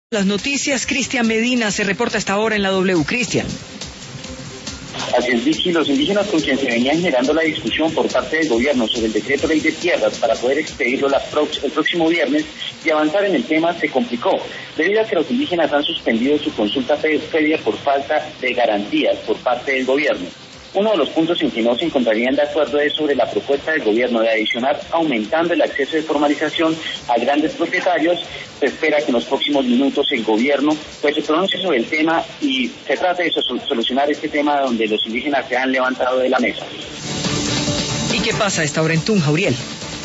Las noticias, Cristian Medina se reporta hasta ahora en la W. Cristian. Así es, Vicky, los indígenas con quienes se venía generando la discusión por parte del gobierno sobre el decreto ley de tierras para poder expedirlo el próximo viernes y avanzar en el tema se complicó, debido a que los indígenas han suspendido su consulta previa por falta de garantías por parte del gobierno. Uno de los puntos en que no se encontrarían de acuerdo es sobre la propuesta del gobierno de adicionar aumentando el acceso de formalización a grandes propietarios. Se espera que en los próximos minutos el gobierno se pronuncie sobre el tema y se trate de solucionar este tema donde los indígenas se han levantado de la mesa. ¿Y qué pasa a esta hora en Tunja, Uriel?